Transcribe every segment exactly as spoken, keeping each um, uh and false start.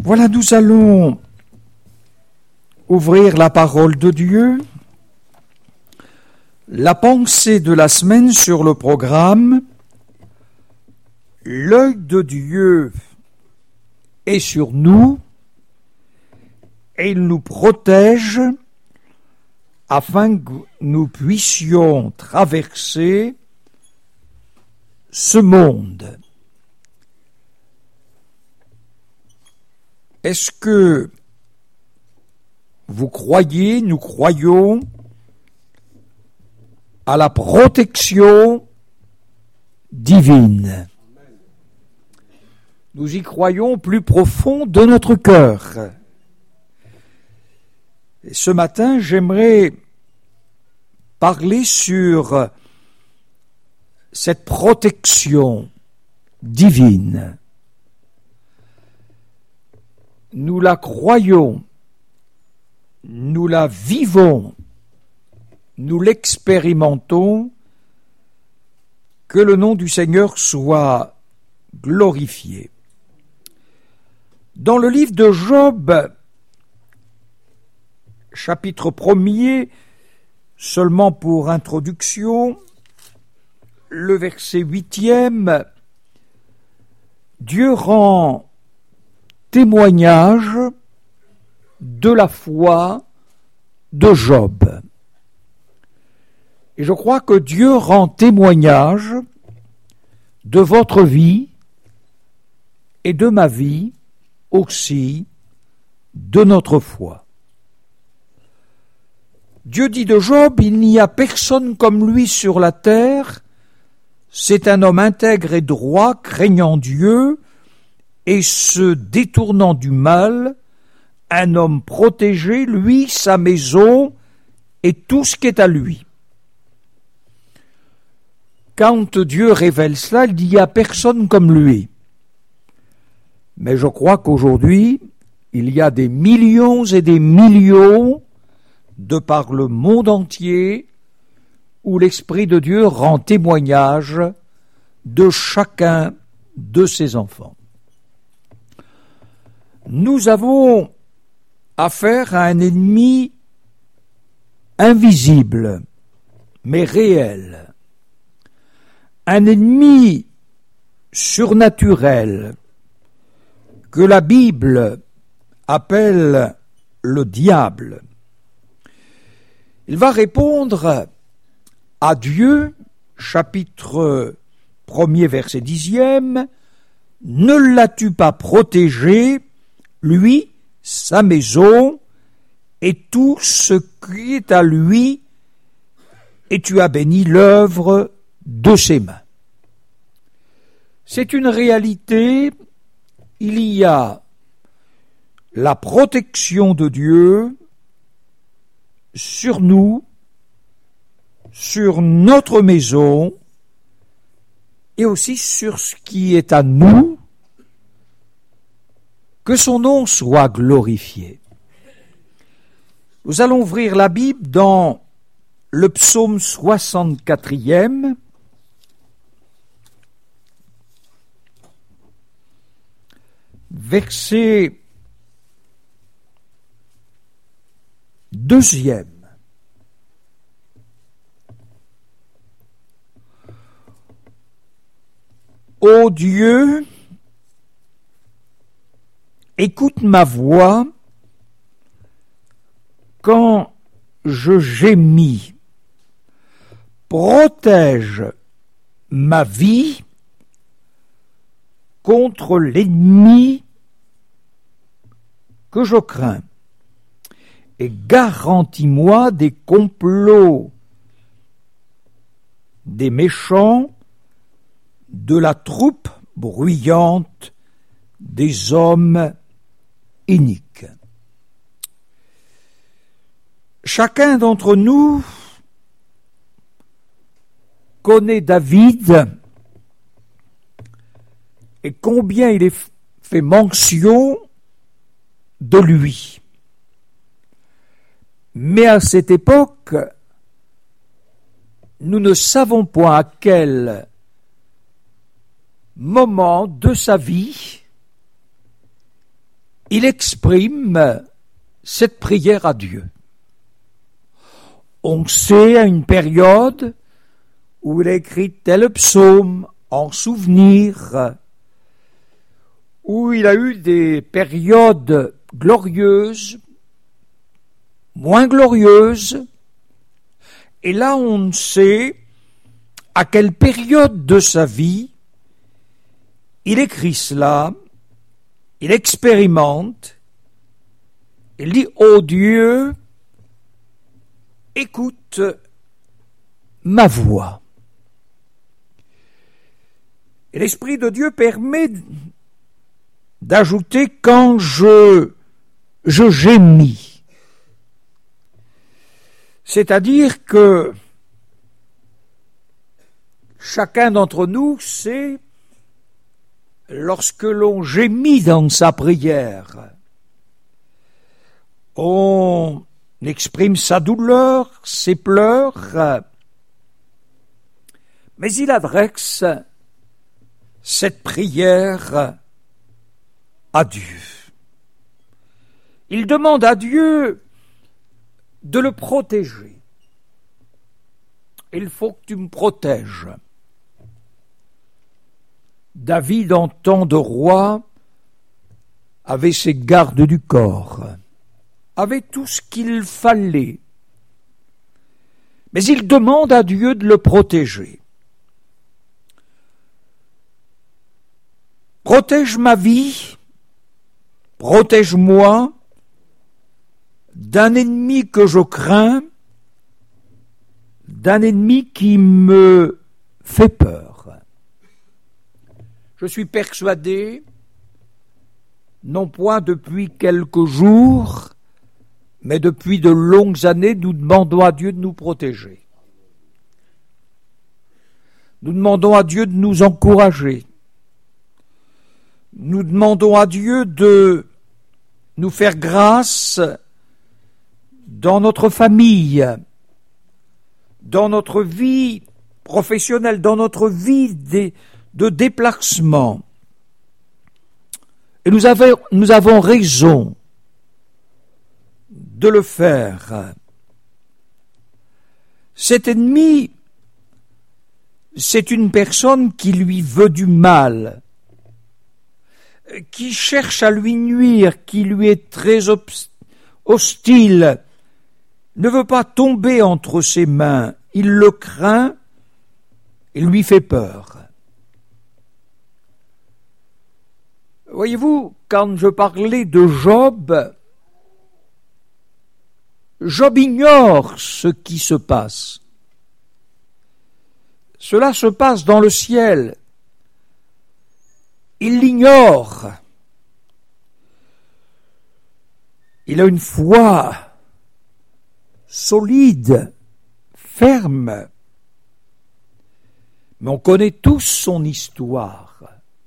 Voilà, nous allons ouvrir la parole de Dieu. La pensée de la semaine sur le programme. L'œil de Dieu est sur nous et il nous protège afin que nous puissions traverser ce monde. Est-ce que vous croyez, nous croyons à la protection divine? Nous y croyons au plus profond de notre cœur. Et ce matin, j'aimerais parler sur cette protection divine. Nous la croyons, nous la vivons, nous l'expérimentons, que le nom du Seigneur soit glorifié. Dans le livre de Job, chapitre premier, seulement pour introduction, le verset huitième, Dieu rend témoignage de la foi de Job. Et je crois que Dieu rend témoignage de votre vie et de ma vie aussi, de notre foi. Dieu dit de Job, il n'y a personne comme lui sur la terre, c'est un homme intègre et droit, craignant Dieu et se détournant du mal, un homme protégé, lui, sa maison et tout ce qui est à lui. Quand Dieu révèle cela, il dit, il n'y a personne comme lui. Mais je crois qu'aujourd'hui, il y a des millions et des millions de par le monde entier où l'Esprit de Dieu rend témoignage de chacun de ses enfants. Nous avons affaire à un ennemi invisible, mais réel. Un ennemi surnaturel que la Bible appelle le diable. Il va répondre à Dieu, chapitre premier, verset dixième, « Ne l'as-tu pas protégé, lui, sa maison, et tout ce qui est à lui, et tu as béni l'œuvre de ses mains. » C'est une réalité, il y a la protection de Dieu sur nous, sur notre maison, et aussi sur ce qui est à nous, que son nom soit glorifié. Nous allons ouvrir la Bible dans le psaume soixante-quatrième, verset deuxième. Ô Dieu, écoute ma voix quand je gémis. Protège ma vie contre l'ennemi que je crains et garantis-moi des complots des méchants, de la troupe bruyante des hommes iniques. Chacun d'entre nous connaît David et combien il est fait mention de lui. Mais à cette époque, nous ne savons point à quel moment de sa vie il exprime cette prière à Dieu. On sait à une période où il a écrit tel psaume en souvenir, où il a eu des périodes glorieuses, moins glorieuses, et là on sait à quelle période de sa vie il écrit cela, il expérimente, il dit « Ô Dieu, écoute ma voix ». Et l'Esprit de Dieu permet d'ajouter « quand je, je gémis ». C'est-à-dire que chacun d'entre nous sait, lorsque l'on gémit dans sa prière, on exprime sa douleur, ses pleurs, mais il adresse cette prière à Dieu. Il demande à Dieu de le protéger. Il faut que tu me protèges. David, en temps de roi, avait ses gardes du corps, avait tout ce qu'il fallait. Mais il demande à Dieu de le protéger. Protège ma vie, protège-moi d'un ennemi que je crains, d'un ennemi qui me fait peur. Je suis persuadé, non point depuis quelques jours, mais depuis de longues années, nous demandons à Dieu de nous protéger. Nous demandons à Dieu de nous encourager. Nous demandons à Dieu de nous faire grâce dans notre famille, dans notre vie professionnelle, dans notre vie de, de déplacement. Et nous avons, nous avons raison de le faire. Cet ennemi, c'est une personne qui lui veut du mal, qui cherche à lui nuire, qui lui est très hostile, ne veut pas tomber entre ses mains, il le craint, il lui fait peur. Voyez-vous, quand je parlais de Job, Job ignore ce qui se passe. Cela se passe dans le ciel. Il l'ignore. Il a une foi solide, ferme. Mais on connaît tous son histoire.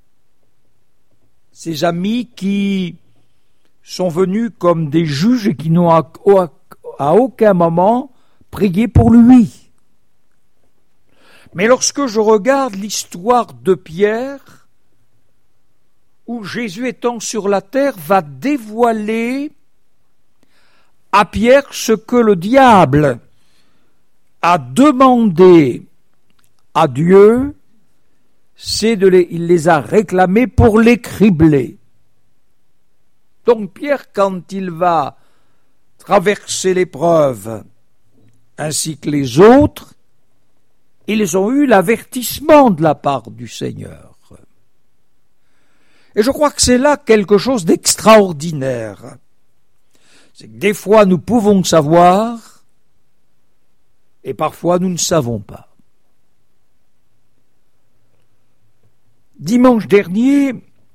Ses amis qui sont venus comme des juges et qui n'ont à, à aucun moment prié pour lui. Mais lorsque je regarde l'histoire de Pierre, où Jésus étant sur la terre va dévoiler à Pierre ce que le diable a demandé à Dieu, c'est de les, il les a réclamés pour les cribler. Donc Pierre, quand il va traverser l'épreuve, ainsi que les autres, ils ont eu l'avertissement de la part du Seigneur. Et je crois que c'est là quelque chose d'extraordinaire. C'est que des fois nous pouvons savoir, et parfois nous ne savons pas. Dimanche dernier,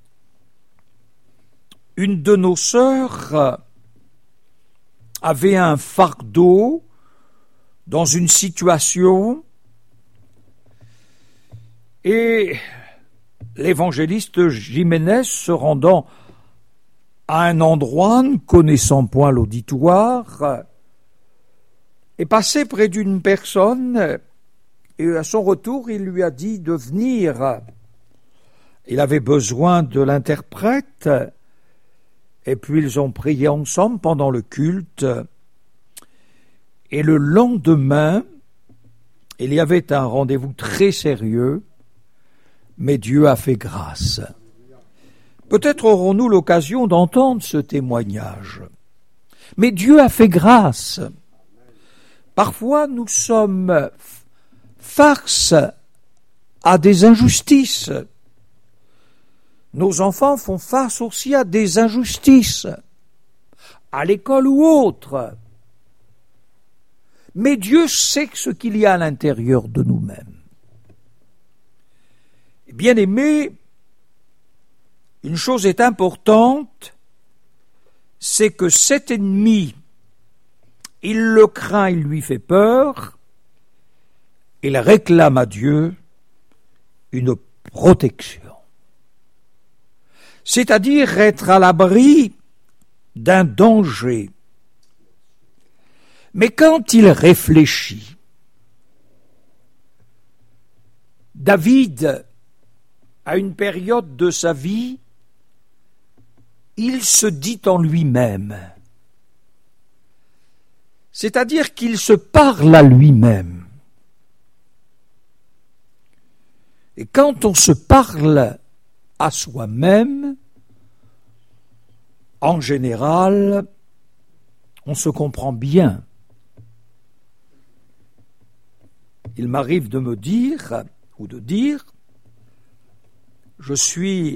une de nos sœurs avait un fardeau dans une situation et l'évangéliste Jiménez, se rendant à un endroit, ne connaissant point l'auditoire, est passé près d'une personne et à son retour, il lui a dit de venir. Il avait besoin de l'interprète Et puis ils ont prié ensemble pendant le culte. Et le lendemain, il y avait un rendez-vous très sérieux, mais Dieu a fait grâce. Peut-être aurons-nous l'occasion d'entendre ce témoignage. Mais Dieu a fait grâce. Parfois, nous sommes face à des injustices. Nos enfants font face aussi à des injustices, à l'école ou autre. Mais Dieu sait ce qu'il y a à l'intérieur de nous-mêmes. Bien-aimés, une chose est importante, c'est que cet ennemi, il le craint, il lui fait peur, il réclame à Dieu une protection. C'est-à-dire être à l'abri d'un danger. Mais quand il réfléchit, David, à une période de sa vie, il se dit en lui-même, c'est-à-dire qu'il se parle à lui-même. Et quand on se parle à soi-même, en général, on se comprend bien. Il m'arrive de me dire, ou de dire, je suis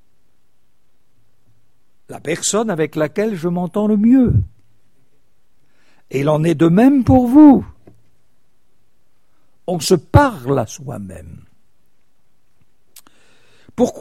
la personne avec laquelle je m'entends le mieux. Et il en est de même pour vous. On se parle à soi-même. Pourquoi ?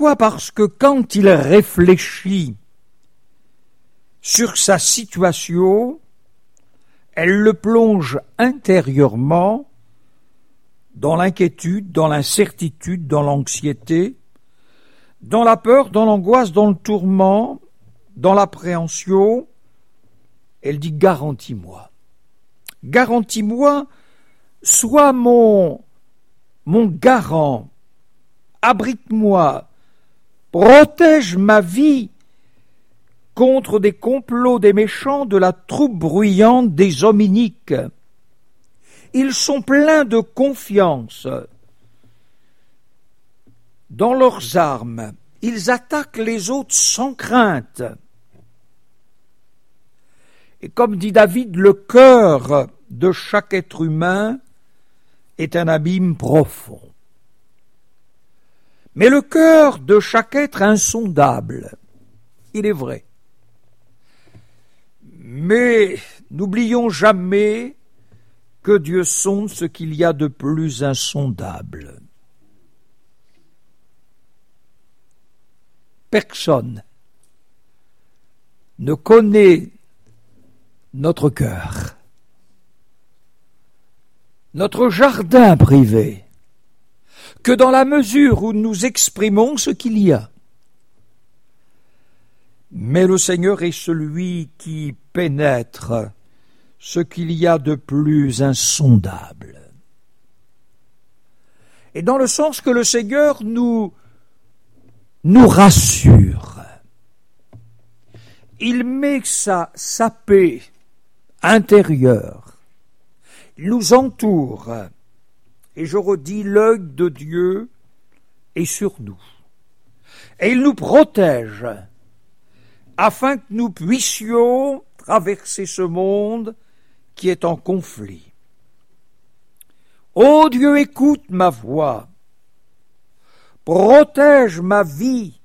Parce que quand il réfléchit sur sa situation, elle le plonge intérieurement dans l'inquiétude, dans l'incertitude, dans l'anxiété, dans la peur, dans l'angoisse, dans le tourment, dans l'appréhension. Elle dit « garantis-moi ». Garantis-moi, sois mon, mon garant, abrite-moi, protège ma vie contre des complots des méchants, de la troupe bruyante des hommes iniques. Ils sont pleins de confiance dans leurs armes. Ils attaquent les autres sans crainte. Et comme dit David, le cœur de chaque être humain est un abîme profond. Mais le cœur de chaque être est insondable. Il est vrai. Mais n'oublions jamais que Dieu sonde ce qu'il y a de plus insondable. Personne ne connaît notre cœur, notre jardin privé, que dans la mesure où nous exprimons ce qu'il y a. Mais le Seigneur est celui qui pénètre ce qu'il y a de plus insondable. Et dans le sens que le Seigneur nous, nous rassure, il met sa, sa paix intérieure, il nous entoure, et je redis, l'œil de Dieu est sur nous, et il nous protège, afin que nous puissions traverser ce monde qui est en conflit. Ô Dieu, écoute ma voix, protège ma vie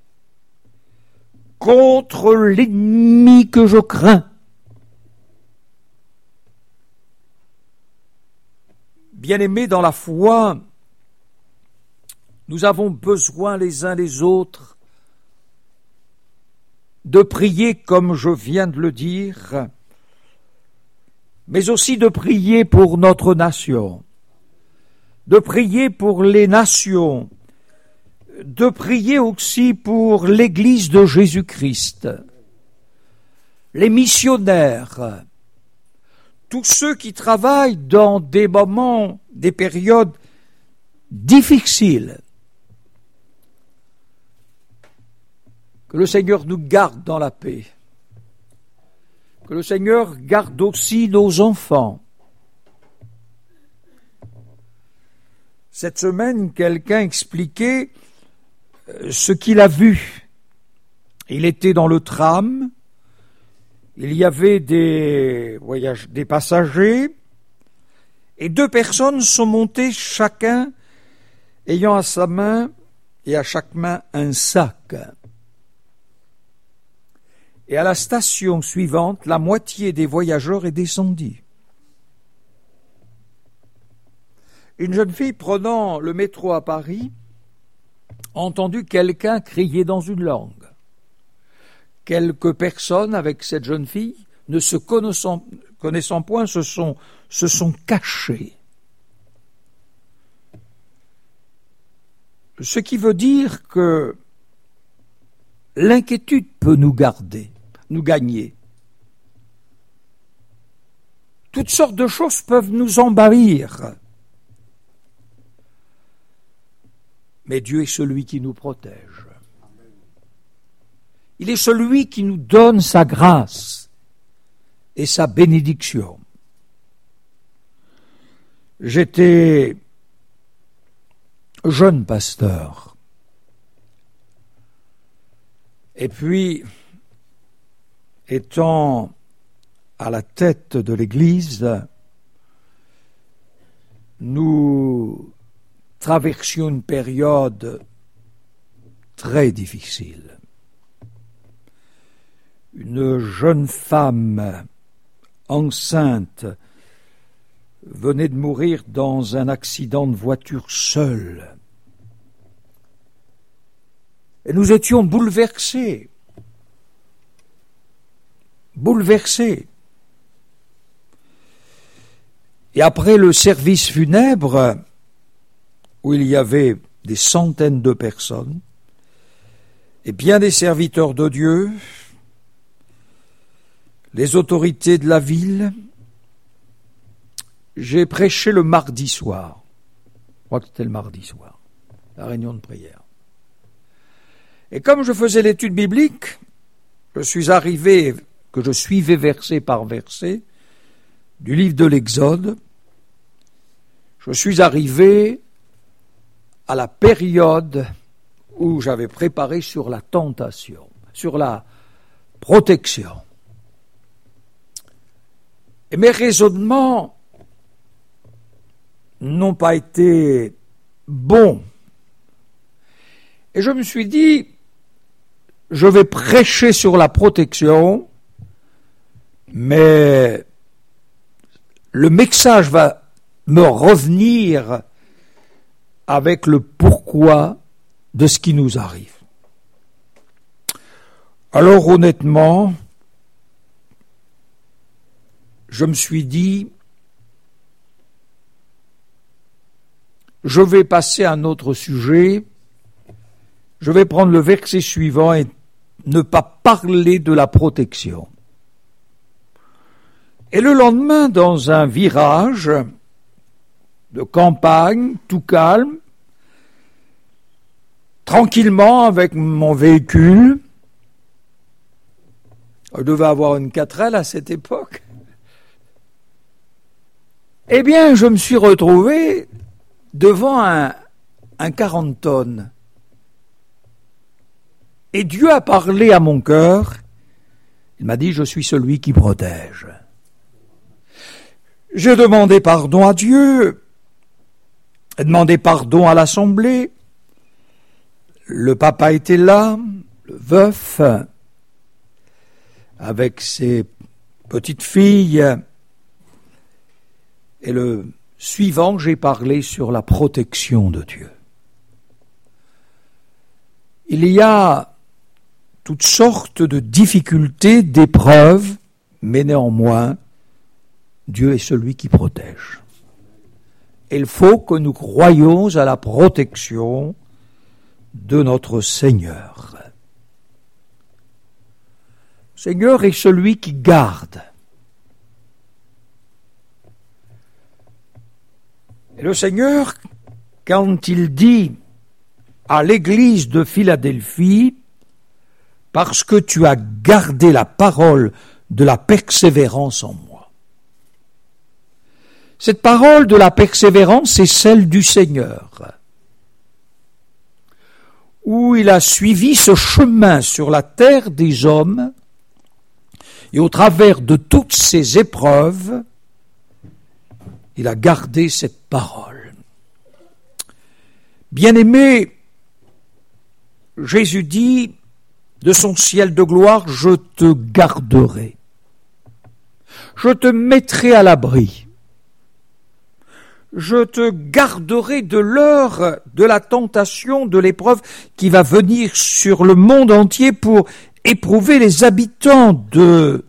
contre l'ennemi que je crains. Bien-aimés dans la foi, nous avons besoin les uns les autres de prier comme je viens de le dire, mais aussi de prier pour notre nation, de prier pour les nations, de prier aussi pour l'Église de Jésus-Christ, les missionnaires, tous ceux qui travaillent dans des moments, des périodes difficiles. Que le Seigneur nous garde dans la paix. que le Seigneur garde aussi nos enfants. Cette semaine, quelqu'un expliquait ce qu'il a vu. Il était dans le tram, il y avait des voyage, des passagers, et deux personnes sont montées, chacun ayant à sa main et à chaque main un sac. Et à la station suivante, la moitié des voyageurs est descendue. Une jeune fille prenant le métro à Paris a entendu quelqu'un crier dans une langue. Quelques personnes avec cette jeune fille, ne se connaissant, connaissant point, se sont, se sont cachées. Ce qui veut dire que l'inquiétude peut nous garder, nous gagner. Toutes sortes de choses peuvent nous envahir. Mais Dieu est celui qui nous protège. Il est celui qui nous donne sa grâce et sa bénédiction. J'étais jeune pasteur. Et puis, étant à la tête de l'Église, nous traversions une période très difficile. Une jeune femme enceinte venait de mourir dans un accident de voiture seule. Et nous étions bouleversés. Bouleversés. Et après le service funèbre, où il y avait des centaines de personnes, et bien des serviteurs de Dieu, les autorités de la ville, j'ai prêché le mardi soir. Je crois que c'était le mardi soir, la réunion de prière. Et comme je faisais l'étude biblique, je suis arrivé, que je suivais verset par verset, du livre de l'Exode, je suis arrivé à la période où j'avais préparé sur la tentation, sur la protection. Et mes raisonnements n'ont pas été bons. Et je me suis dit, je vais prêcher sur la protection, mais le message va me revenir avec le pourquoi de ce qui nous arrive. Alors honnêtement, je me suis dit, je vais passer à un autre sujet, je vais prendre le verset suivant et ne pas parler de la protection. Et le lendemain, dans un virage de campagne, tout calme, tranquillement avec mon véhicule, je devais avoir une quatre L à cette époque, eh bien, je me suis retrouvé devant un, un quarante tonnes. Et Dieu a parlé à mon cœur. Il m'a dit, je suis celui qui protège. J'ai demandé pardon à Dieu, j'ai demandé pardon à l'Assemblée. Le papa était là, le veuf, avec ses petites filles. Et le suivant, j'ai parlé sur la protection de Dieu. Il y a toutes sortes de difficultés, d'épreuves, mais néanmoins, Dieu est celui qui protège. Il faut que nous croyions à la protection de notre Seigneur. Le Seigneur est celui qui garde. Et le Seigneur, quand il dit à l'église de Philadelphie, parce que tu as gardé la parole de la persévérance en moi. Cette parole de la persévérance est celle du Seigneur, où il a suivi ce chemin sur la terre des hommes, et au travers de toutes ces épreuves, il a gardé cette parole. Bien-aimé, Jésus dit de son ciel de gloire, je te garderai. Je te mettrai à l'abri. Je te garderai de l'heure de la tentation, de l'épreuve qui va venir sur le monde entier pour éprouver les habitants de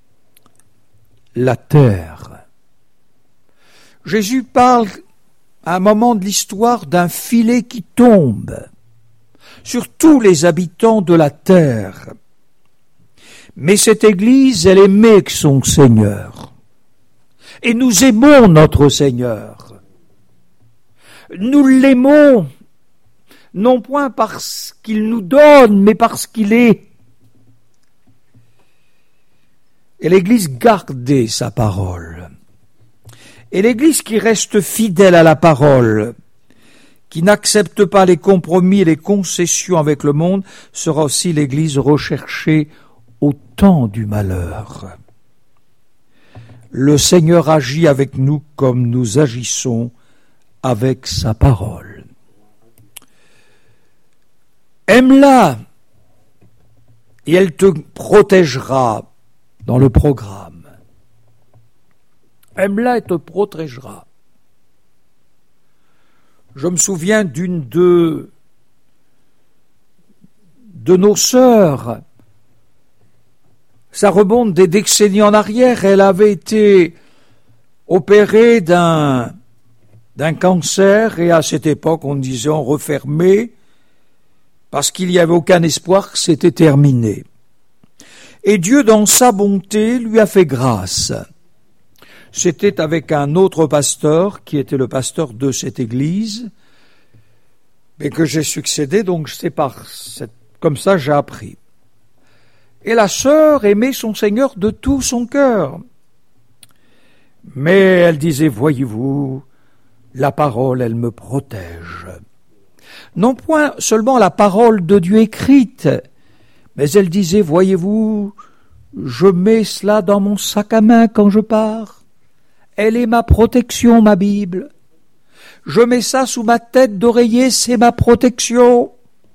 la terre. Jésus parle à un moment de l'histoire d'un filet qui tombe sur tous les habitants de la terre. Mais cette Église, elle aimait son Seigneur. Et nous aimons notre Seigneur. Nous l'aimons, non point parce qu'il nous donne, mais parce qu'il est. Et l'Église gardait sa parole. Et l'Église qui reste fidèle à la parole, qui n'accepte pas les compromis et les concessions avec le monde, sera aussi l'Église recherchée au temps du malheur. Le Seigneur agit avec nous comme nous agissons avec sa parole. Aime-la et elle te protégera dans le programme. Aime-la et te protégera. Je me souviens d'une de, de nos sœurs. Ça remonte des décennies en arrière. Elle avait été opérée d'un, d'un cancer et à cette époque, on disait on refermait parce qu'il n'y avait aucun espoir que c'était terminé. Et Dieu, dans sa bonté, lui a fait grâce. C'était avec un autre pasteur, qui était le pasteur de cette église, et que j'ai succédé, donc c'est par cette, comme ça j'ai appris. Et la sœur aimait son Seigneur de tout son cœur. Mais elle disait, voyez-vous, la parole, elle me protège. Non point seulement la parole de Dieu écrite, mais elle disait, voyez-vous, je mets cela dans mon sac à main quand je pars. Elle est ma protection, ma Bible. Je mets ça sous ma tête d'oreiller, c'est ma protection.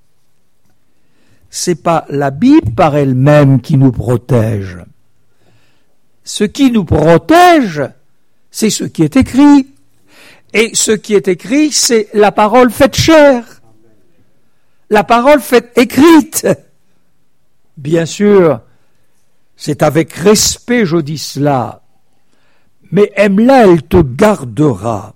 C'est pas la Bible par elle-même qui nous protège. Ce qui nous protège, c'est ce qui est écrit. Et ce qui est écrit, c'est la parole faite chair. La parole faite écrite. Bien sûr, c'est avec respect, je dis cela. Mais aime-la, elle te gardera.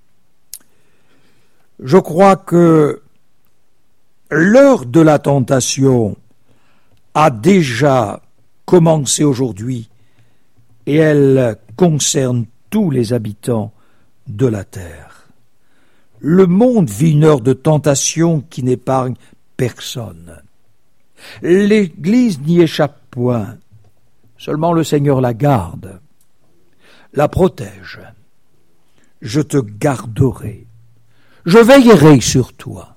Je crois que l'heure de la tentation a déjà commencé aujourd'hui et elle concerne tous les habitants de la terre. Le monde vit une heure de tentation qui n'épargne personne. L'Église n'y échappe point, seulement le Seigneur la garde. La protège. Je te garderai. Je veillerai sur toi.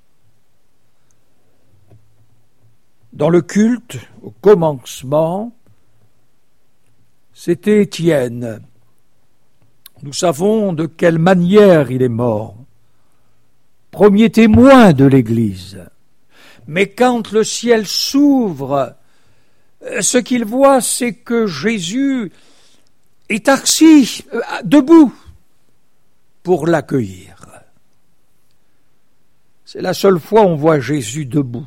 Dans le culte, au commencement, c'était Étienne. Nous savons de quelle manière il est mort. Premier témoin de l'Église. Mais quand le ciel s'ouvre, ce qu'il voit, c'est que Jésus est assis, euh, debout, pour l'accueillir. C'est la seule fois où on voit Jésus debout.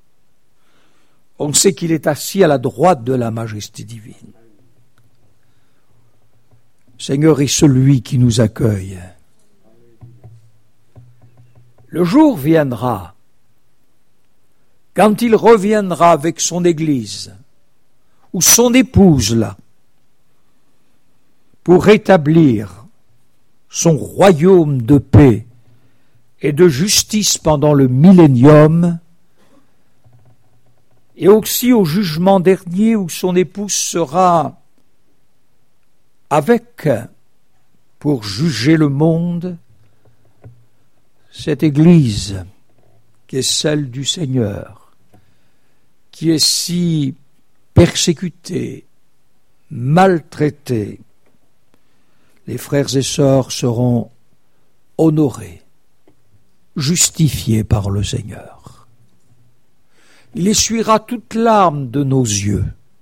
On sait qu'il est assis à la droite de la majesté divine. Seigneur est celui qui nous accueille. Le jour viendra, quand il reviendra avec son Église, ou son épouse là, pour rétablir son royaume de paix et de justice pendant le millénium, et aussi au jugement dernier où son épouse sera avec pour juger le monde, cette Église qui est celle du Seigneur, qui est si persécutée, maltraitée, les frères et sœurs seront honorés, justifiés par le Seigneur. Il essuiera toute larme de nos yeux.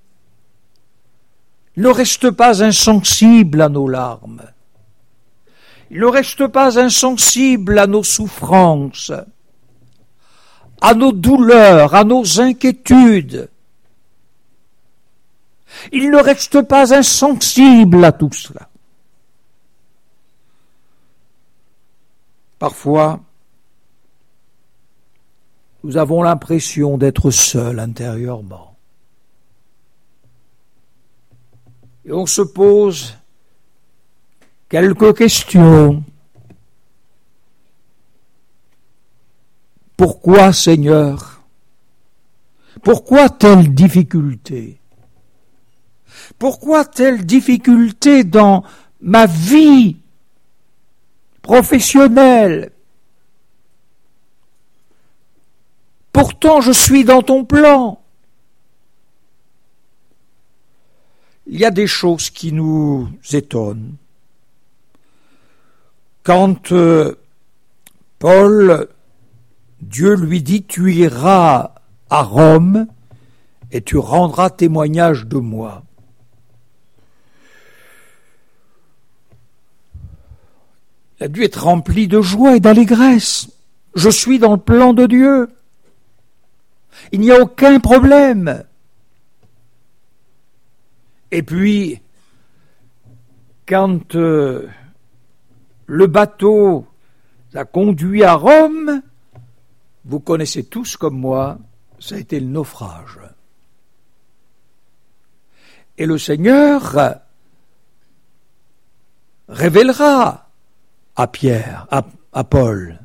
Il ne reste pas insensible à nos larmes. Il ne reste pas insensible à nos souffrances, à nos douleurs, à nos inquiétudes. Il ne reste pas insensible à tout cela. Parfois, nous avons l'impression d'être seuls intérieurement. Et on se pose quelques questions. Pourquoi, Seigneur? Pourquoi telle difficulté? Pourquoi telle difficulté dans ma vie professionnelle? Pourtant, je suis dans ton plan. Il y a des choses qui nous étonnent. Quand euh, Paul, Dieu lui dit, tu iras à Rome et tu rendras témoignage de moi. Il a dû être rempli de joie et d'allégresse. Je suis dans le plan de Dieu. Il n'y a aucun problème. Et puis, quand euh, le bateau l'a conduit à Rome, vous connaissez tous comme moi, ça a été le naufrage. Et le Seigneur révélera à Pierre, à, à Paul,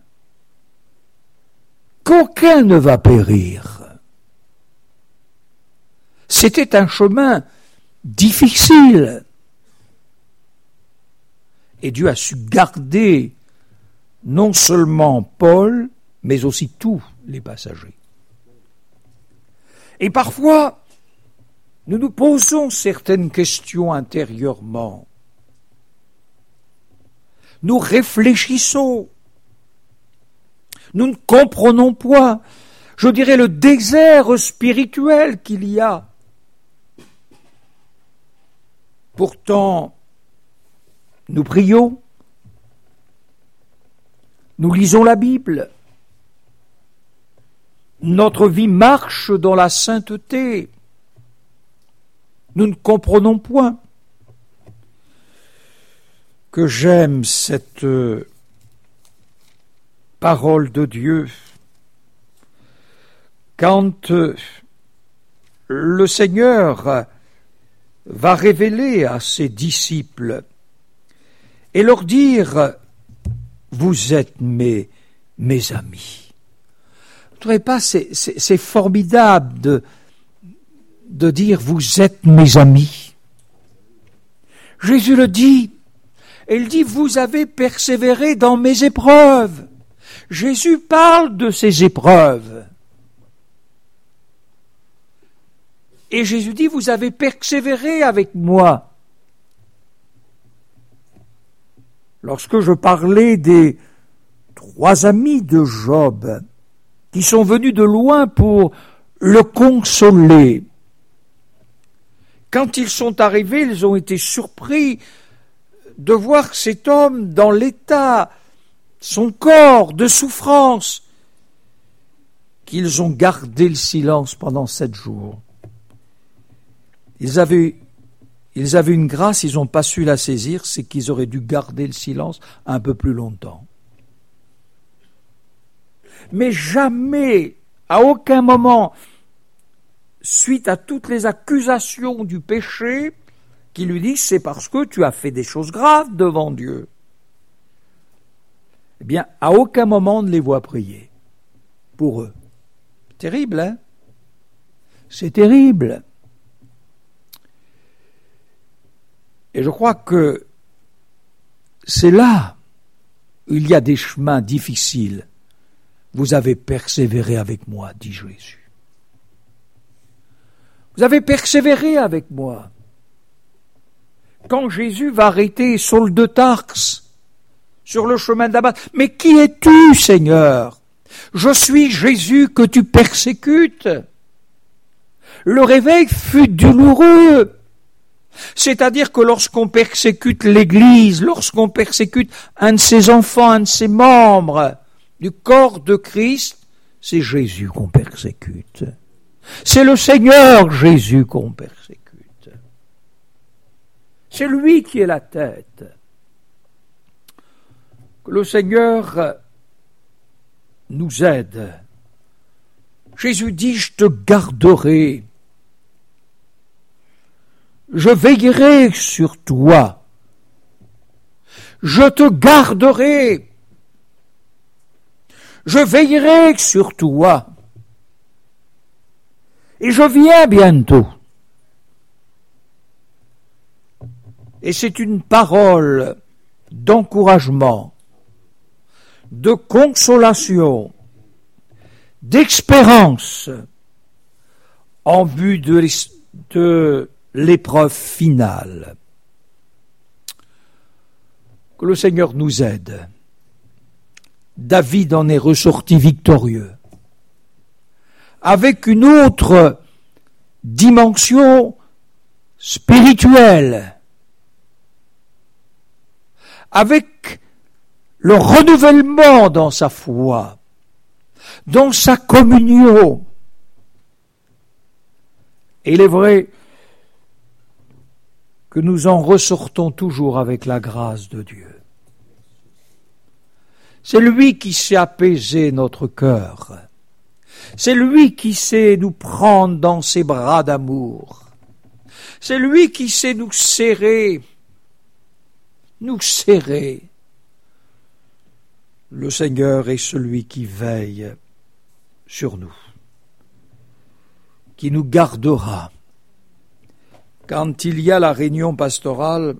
qu'aucun ne va périr. C'était un chemin difficile. Et Dieu a su garder non seulement Paul, mais aussi tous les passagers. Et parfois, nous nous posons certaines questions intérieurement. Nous réfléchissons. Nous ne comprenons point, je dirais, le désert spirituel qu'il y a. Pourtant, nous prions, nous lisons la Bible, notre vie marche dans la sainteté, nous ne comprenons point. Que j'aime cette parole de Dieu quand le Seigneur va révéler à ses disciples et leur dire « Vous êtes mes, mes amis ». Vous ne trouvez pas, c'est, c'est, c'est formidable de, de dire « Vous êtes mes amis ». Jésus le dit, et il dit « Vous avez persévéré dans mes épreuves ». Jésus parle de ses épreuves. Et Jésus dit, vous avez persévéré avec moi. Lorsque je parlais des trois amis de Job, qui sont venus de loin pour le consoler, quand ils sont arrivés, ils ont été surpris de voir cet homme dans l'état, son corps de souffrance, qu'ils ont gardé le silence pendant sept jours. Ils avaient, ils avaient une grâce, ils n'ont pas su la saisir, c'est qu'ils auraient dû garder le silence un peu plus longtemps. Mais jamais, à aucun moment, suite à toutes les accusations du péché, qui lui disent c'est parce que tu as fait des choses graves devant Dieu. Eh bien, à aucun moment on ne les voit prier pour eux. Terrible, hein? C'est terrible. Et je crois que c'est là où il y a des chemins difficiles. Vous avez persévéré avec moi, dit Jésus. Vous avez persévéré avec moi. Quand Jésus va arrêter Saul de Tarse sur le chemin de Damas, « Mais qui es-tu, Seigneur ? Je suis Jésus que tu persécutes. » Le réveil fut douloureux. C'est-à-dire que lorsqu'on persécute l'Église, lorsqu'on persécute un de ses enfants, un de ses membres du corps de Christ, c'est Jésus qu'on persécute. C'est le Seigneur Jésus qu'on persécute. C'est lui qui est la tête. Que le Seigneur nous aide. Jésus dit, je te garderai. Je veillerai sur toi. Je te garderai. Je veillerai sur toi. Et je viens bientôt. Et c'est une parole d'encouragement, de consolation, d'espérance en vue de, de l'épreuve finale. Que le Seigneur nous aide. David en est ressorti victorieux, avec une autre dimension spirituelle, avec le renouvellement dans sa foi, dans sa communion. Et il est vrai que nous en ressortons toujours avec la grâce de Dieu. C'est lui qui sait apaiser notre cœur. C'est lui qui sait nous prendre dans ses bras d'amour. C'est lui qui sait nous serrer, nous serrer. Le Seigneur est celui qui veille sur nous, qui nous gardera. Quand il y a la réunion pastorale,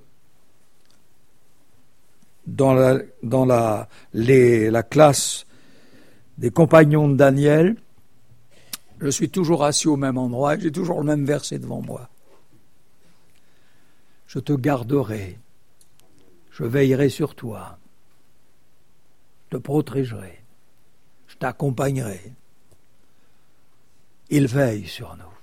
dans la, dans la, les, la classe des compagnons de Daniel, je suis toujours assis au même endroit et j'ai toujours le même verset devant moi. Je te garderai, je veillerai sur toi, je te protégerai, je t'accompagnerai. Il veille sur nous.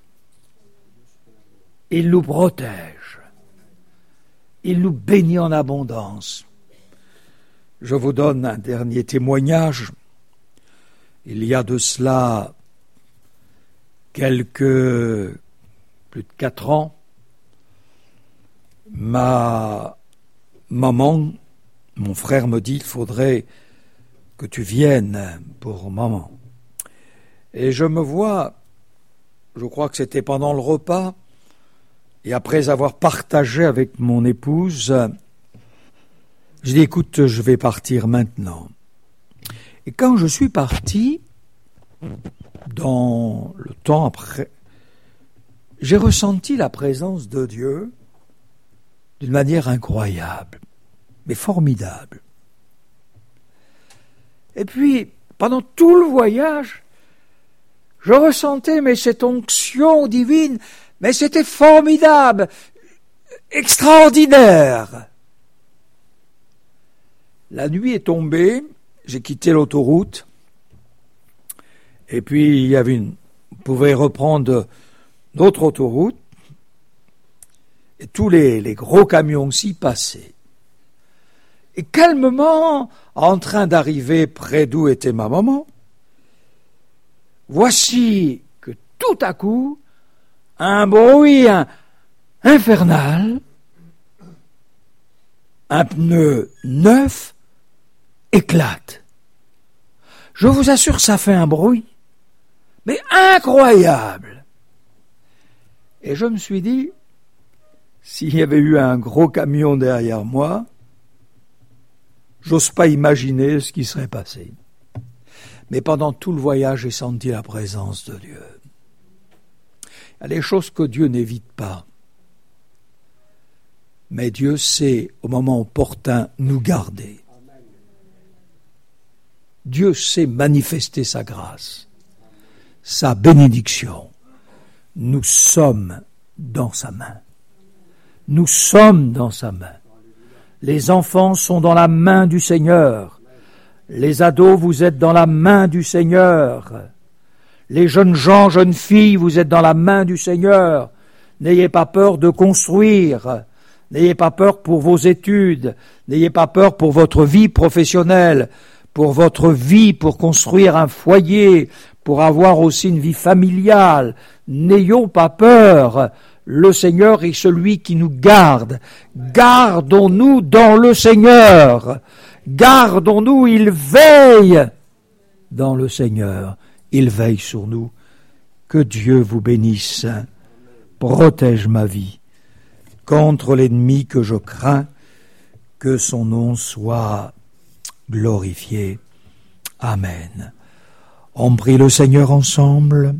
Il nous protège. Il nous bénit en abondance. Je vous donne un dernier témoignage. Il y a de cela quelques, plus de quatre ans, ma maman, mon frère me dit, il faudrait que tu viennes pour maman. Et je me vois, je crois que c'était pendant le repas, et après avoir partagé avec mon épouse, je dis, écoute, je vais partir maintenant. Et quand je suis parti, dans le temps après, j'ai ressenti la présence de Dieu d'une manière incroyable, mais formidable. Et puis, pendant tout le voyage, je ressentais mais cette onction divine, mais c'était formidable, extraordinaire. La nuit est tombée, j'ai quitté l'autoroute, et puis il y avait une, on pouvait reprendre d'autres autoroutes, et tous les, les gros camions aussi passaient. Et calmement, en train d'arriver près d'où était ma maman, voici que tout à coup, un bruit un, infernal, un pneu neuf éclate. Je vous assure, ça fait un bruit, mais incroyable. Et je me suis dit, s'il y avait eu un gros camion derrière moi, j'ose pas imaginer ce qui serait passé. Mais pendant tout le voyage, j'ai senti la présence de Dieu. Il y a des choses que Dieu n'évite pas. Mais Dieu sait, au moment opportun, nous garder. Dieu sait manifester sa grâce, sa bénédiction. Nous sommes dans sa main. Nous sommes dans sa main. Les enfants sont dans la main du Seigneur. Les ados, vous êtes dans la main du Seigneur. Les jeunes gens, jeunes filles, vous êtes dans la main du Seigneur. N'ayez pas peur de construire. N'ayez pas peur pour vos études. N'ayez pas peur pour votre vie professionnelle, pour votre vie, pour construire un foyer, pour avoir aussi une vie familiale. N'ayons pas peur. Le Seigneur est celui qui nous garde. Gardons-nous dans le Seigneur. Gardons-nous, il veille dans le Seigneur. Il veille sur nous. Que Dieu vous bénisse. Protège ma vie contre l'ennemi que je crains. Que son nom soit glorifié. Amen. On prie le Seigneur ensemble.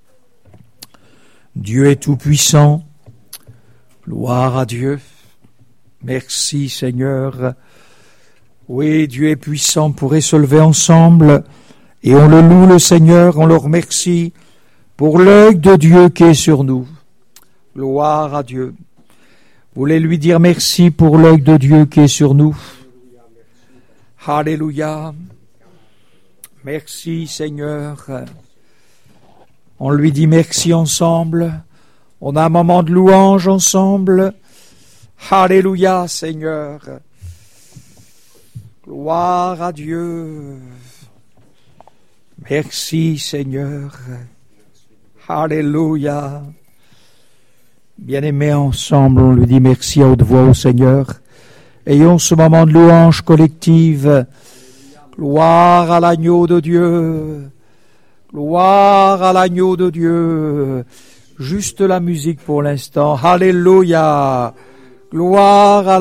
Dieu est tout-puissant. Gloire à Dieu. Merci Seigneur. Oui, Dieu est puissant. On pourrait se lever ensemble et on le loue le Seigneur, on le remercie pour l'œil de Dieu qui est sur nous. Gloire à Dieu. Vous voulez lui dire merci pour l'œil de Dieu qui est sur nous. Alléluia. Merci Seigneur. On lui dit merci ensemble. On a un moment de louange ensemble. Alléluia Seigneur. Gloire à Dieu. Merci Seigneur. Alléluia. Bien-aimés ensemble, on lui dit merci à haute voix au Seigneur. Ayons ce moment de louange collective. Gloire à l'agneau de Dieu. Gloire à l'agneau de Dieu. Juste la musique pour l'instant. Alléluia. Gloire à